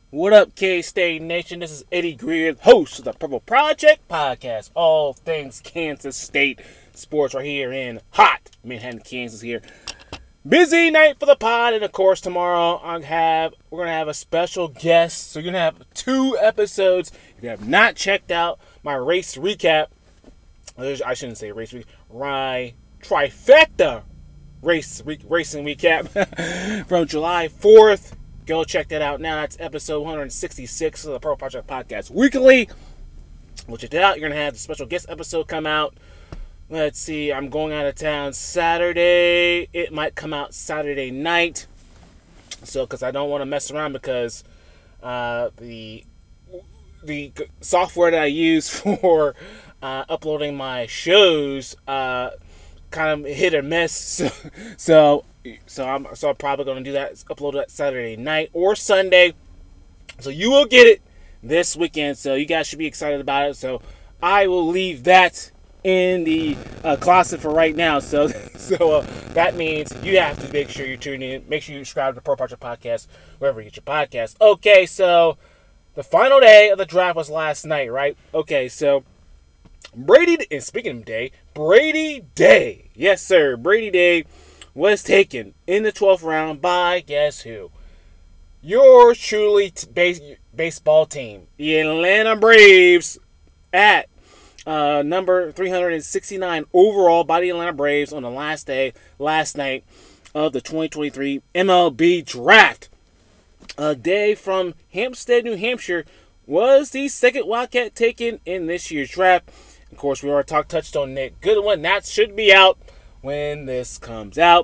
What up, K-State Nation? This is Eddie Greer, host of the Purple Project Podcast. All things Kansas State sports right here in hot Manhattan, Kansas here. Busy night for the pod, and of course tomorrow we're gonna have a special guest. So you're gonna have 2 episodes. If you have not checked out my race recap, I shouldn't say race recap, my trifecta racing recap from July 4th. Go check that out now. That's episode 166 of the Purple Project Podcast Weekly. We'll check that out. You're going to have the special guest episode come out. Let's see. I'm going out of town Saturday. It might come out Saturday night. So, because I don't want to mess around because the software that I use for uploading my shows kind of hit or miss. So I'm probably going to do that, upload that Saturday night or Sunday. So you will get it this weekend. So you guys should be excited about it. So I will leave that in the closet for right now. So that means you have to make sure you're tuning in. Make sure you subscribe to the Pro Project Podcast wherever you get your podcast. Okay, so the final day of the draft was last night, right? Okay, so Brady, and speaking of day, Brady Day. Yes, sir. Brady Day was taken in the 12th round by, guess who? Your truly baseball team, the Atlanta Braves, at number 369 overall by the Atlanta Braves on the last night of the 2023 MLB Draft. A day from Hampstead, New Hampshire, was the second Wildcat taken in this year's draft. Of course, we already touched on Nick Goodwin. That should be out when this comes out.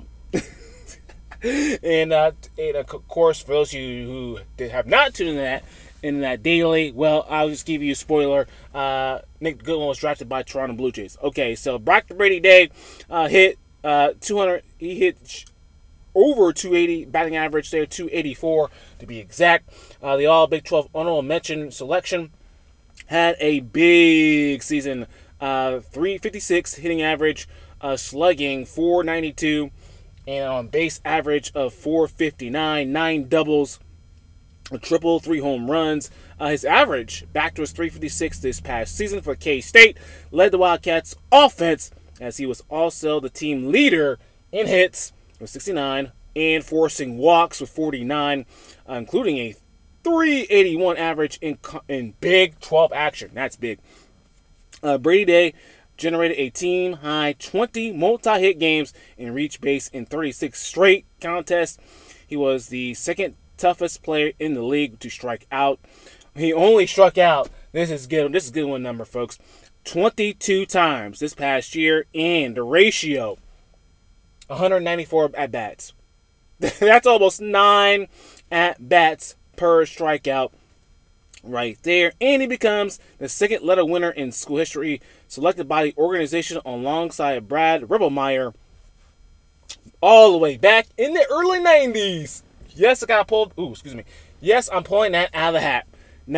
and of course, for those of you who have not tuned in that daily, well, I'll just give you a spoiler. Nick Goodwin was drafted by Toronto Blue Jays. Okay, so Brock Brady Day hit 200. He hit over 280 batting average there, 284 to be exact. The All Big 12 honorable mention selection had a big season. 356 hitting average, slugging 492, and on base average of 459, 9 doubles, a triple, 3 home runs. His average back to his 356 this past season for K-State, led the Wildcats offense as he was also the team leader in hits with 69 and forcing walks with 49, including a 381 average in Big 12 action. That's big. Brady Day generated a team-high 20 multi-hit games and reached base in 36 straight contests. He was the second toughest player in the league to strike out. He only struck out, this is good one number, folks, 22 times this past year, and the ratio, 194 at-bats. That's almost 9 at-bats per strikeout right there. And he becomes the second letter winner in school history, selected by the organization alongside Brad Ribblemeyer all the way back in the early 90s. Yes, I got pulled. Excuse me. Yes, I'm pulling that out of the hat.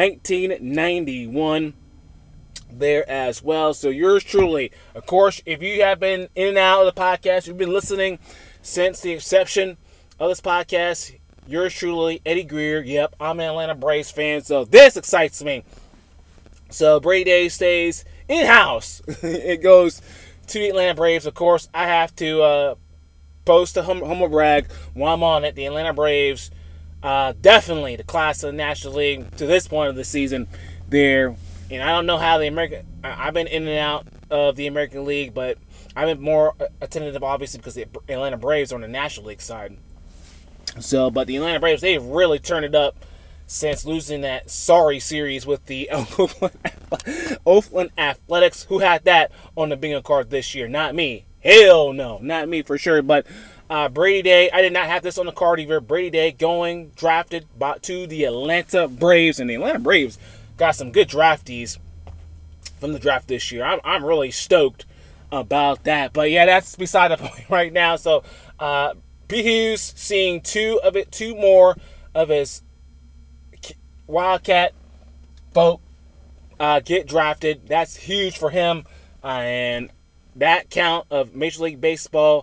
1991 there as well. So yours truly. Of course, if you have been in and out of the podcast, you've been listening since the inception of this podcast, yours truly, Eddie Greer. Yep, I'm an Atlanta Braves fan, so this excites me. So Brady Day stays in-house. It goes to the Atlanta Braves. Of course, I have to post a humble brag while I'm on it. The Atlanta Braves, definitely the class of the National League to this point of the season. And I don't know how I've been in and out of the American League, but I've been more attentive, obviously, because the Atlanta Braves are on the National League side. So, but the Atlanta Braves, they've really turned it up since losing that sorry series with the Oakland Athletics. Who had that on the bingo card this year? Not me. Hell no. Not me for sure. But Brady Day, I did not have this on the card either. Brady Day drafted to the Atlanta Braves. And the Atlanta Braves got some good draftees from the draft this year. I'm really stoked about that. But yeah, that's beside the point right now. So, P. Hughes seeing two more of his Wildcat folk get drafted. That's huge for him. And that count of Major League Baseball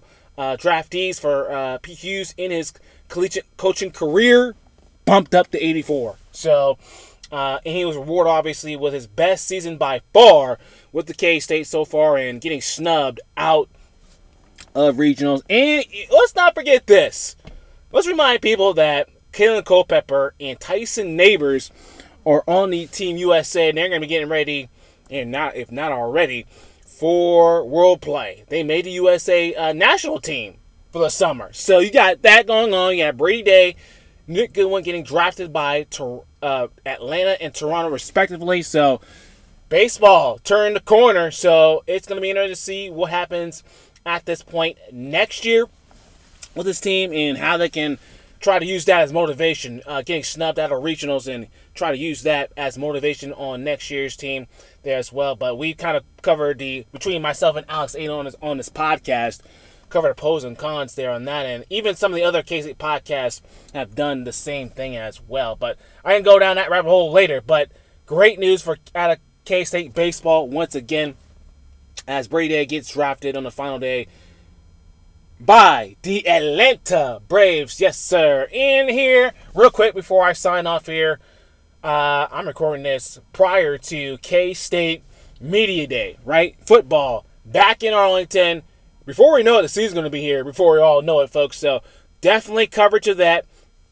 draftees for P. Hughes in his collegiate coaching career bumped up to 84. So, and he was rewarded, obviously, with his best season by far with the K-State so far and getting snubbed out of regionals. And let's not forget this. Let's remind people that Kalen Culpepper and Tyson Neighbors are on the Team USA, and they're going to be getting ready, and not if not already, for World Play. They made the USA national team for the summer. So you got that going on. You got Brady Day, Nick Goodwin getting drafted by Atlanta and Toronto, respectively. So baseball turned the corner. So it's going to be interesting to see what happens at this point next year with this team and how they can try to use that as motivation, getting snubbed out of regionals, and try to use that as motivation on next year's team there as well. But we kind of covered between myself and Alex Aiden on this podcast, covered the pros and cons there on that, and even some of the other K-State podcasts have done the same thing as well. But I can go down that rabbit hole later. But great news for out of K-State baseball once again, as Brady Day gets drafted on the final day by the Atlanta Braves. Yes, sir. In here, real quick before I sign off here, I'm recording this prior to K-State Media Day, right? Football back in Arlington. Before we know it, the season's going to be here. Before we all know it, folks. So definitely coverage of that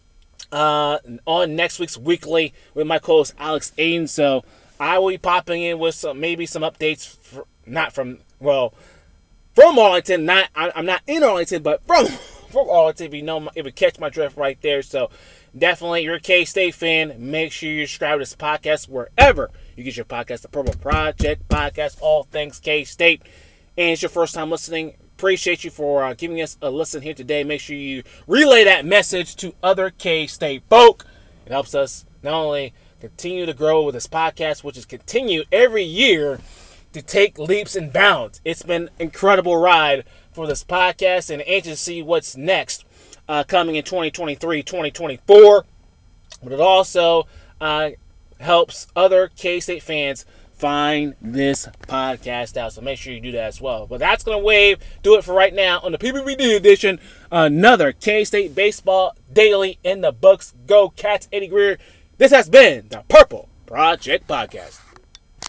on next week's Weekly with my co-host Alex Aiden. So I will be popping in with maybe some updates, from Arlington. I'm not in Arlington, but from Arlington. If you catch my drift right there. So definitely, you're a K-State fan, make sure you subscribe to this podcast wherever you get your podcast. The Purple Project Podcast, all things K-State. And it's your first time listening. Appreciate you for giving us a listen here today. Make sure you relay that message to other K-State folk. It helps us not only continue to grow with this podcast, which is continue every year to take leaps and bounds. It's been an incredible ride for this podcast, and anxious to see what's next coming in 2023, 2024. But it also helps other K-State fans find this podcast out. So make sure you do that as well. But that's going to do it for right now on the PPBD edition. Another K-State Baseball Daily in the books. Go Cats, Eddie Greer. This has been the Purple Project Podcast.